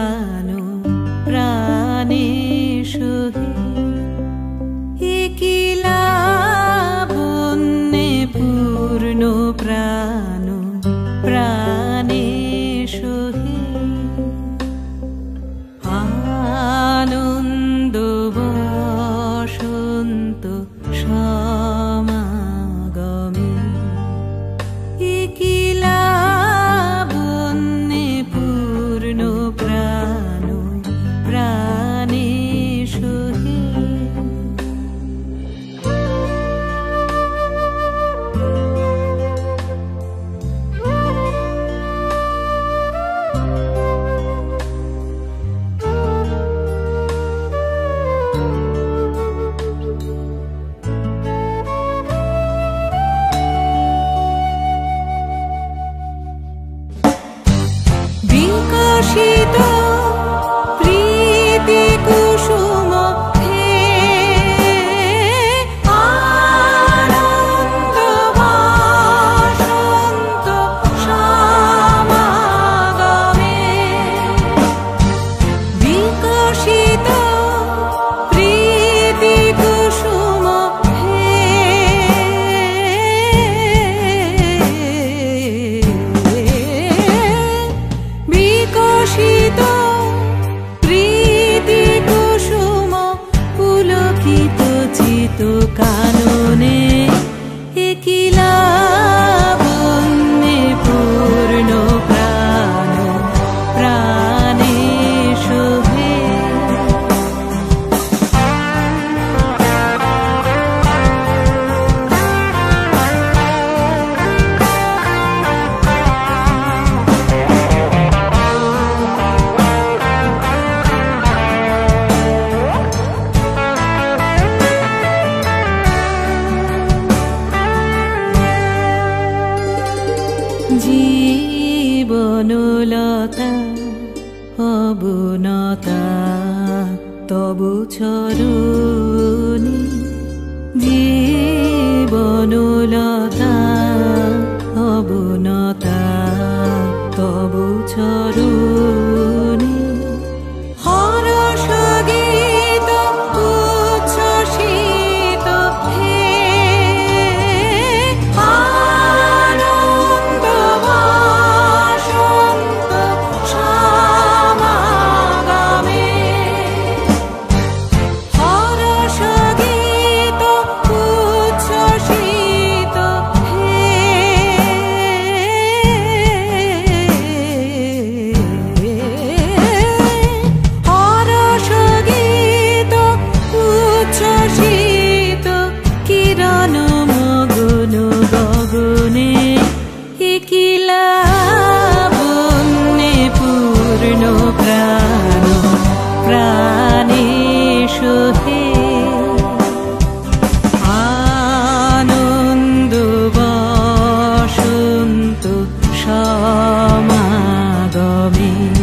প্রাণ প্রাণে সহে কি লাবণ্যে পূর্ণ প্রাণ প্রাণে সহে আনন্দ বসন্ত সমাগমে কি লাবণ্যে পূর্ণ প্রাণ প্রাণে সহে বিকশিত প্রীতি কুসুম হে আনন্দ বসন্ত সমাগমে বিকশিত প্রীতি কুসুম হে বিকশিত প্রীতি কুসুম পুলকিত চিত কাননে কি লাবণ্যে পূর্ণ প্রাণ প্রাণে শোভে জীবনলতা অবনতা তবু চরণে জীবনলতা অবনতা তবু চরণে হরষ গীত উচ্ছ্বসিত হে আনন্দ বসন্ত সমাগমে হরষ গীত উচ্ছ্বসিত হে হরষ গীত উচ্ছ্বসিত কিরণ মগন গগনে কি লাবণ্যে পূর্ণ প্রাণ প্রাণে সহে আনন্দ বসন্ত সমাগমে